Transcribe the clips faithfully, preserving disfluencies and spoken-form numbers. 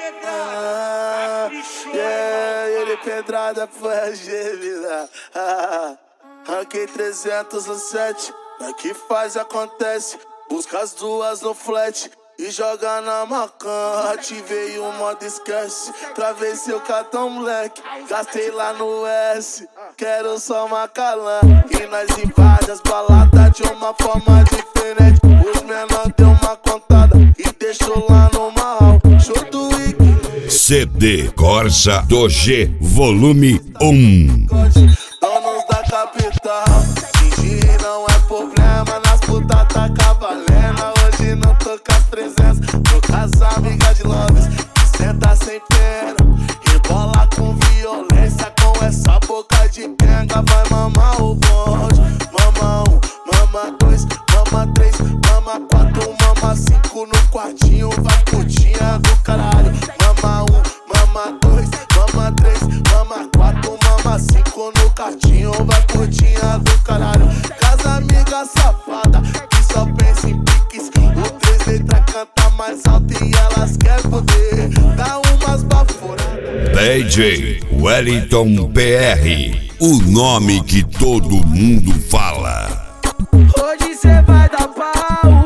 Ah, yeah, ele pedrada foi a Gemina. Ah, ranquei trezentos e sete, na que faz acontece. Busca as duas no flat e joga na macan. Ativei o modo esquece, travei seu cartão moleque. Gastei lá no S, quero só Macalã. E nós invade as baladas de uma forma diferente. Os menor deu uma contada e deixou lá no mal. Show do Wiki C D Corsa do G Volume um. Donos da capital, fingir não é problema. Nas putas tá cavalena. Hoje não tô com as presenças, tô com as amigas de Lobes. Senta sem pena, rebola com violência. Com essa boca de penga vai mamar o bonde. Mama um, mama dois, mama três, mama quatro, mama cinco. No quartinho vai putinha do caralho. Mama um, mama dois, mama três, mama quatro, mama cinco. No quartinho vai putinha do caralho. Casa amiga safada que só pensa em piques. O três letras canta mais alto e elas querem poder. Dá umas baforadas. D J Wellington P R, o nome que todo mundo fala. Hoje cê vai dar pau,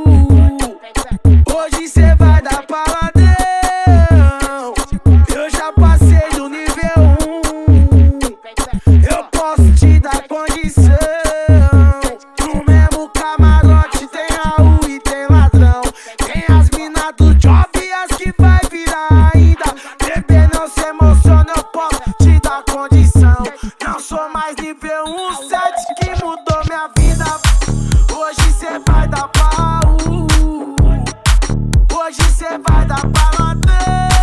hoje cê vai dar paladão. Eu já passei do nível um, eu posso te dar condição. No mesmo camarote tem Raul e tem ladrão. Tem as minas do job e as que vai virar ainda. Bebê, não se emociona, eu posso te dar condição. Não sou mais nível um, sete que mudou minha vida. Hoje cê vai dar pau, hoje cê vai dar paladão.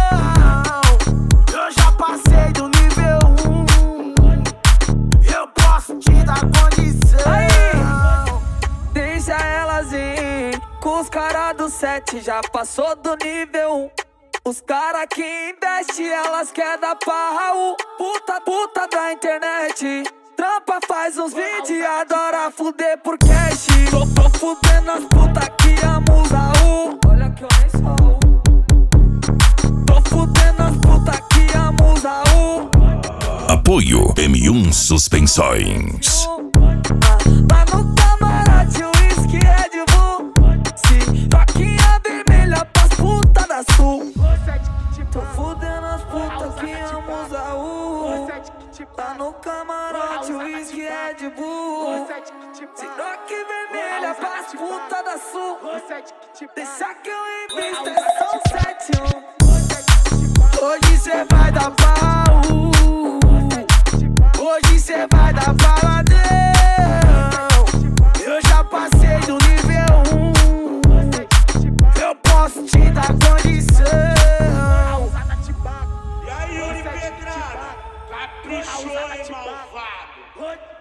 Eu já passei do nível um, eu posso te dar condição. Aí, deixa elas ir, com os caras do sete já passou do nível um. Os cara que investe, elas quer dar pau. Puta, puta da internet, trampa faz uns vídeos e adora fuder por cash. Tô, tô fudendo as puta que amo usar o. Olha que eu nem sou. Tô fudendo as puta que amo usar o. Apoio M um Suspensões. Lá no camarote o whisky é de Bull. Se toquinha vermelha pras puta da sul. Tô fudendo as putas que amo usar o. Lá no camarote o whisky é de Bull. Siroque vermelha pras puta da sul. Deixa que eu invisto, é só um sete um. Hoje cê vai dar pau, hoje cê vai dar paladão. Eu já passei do nível um, eu posso te dar condição. E aí, Yuri Pedrada, caprichou, hein, malvado?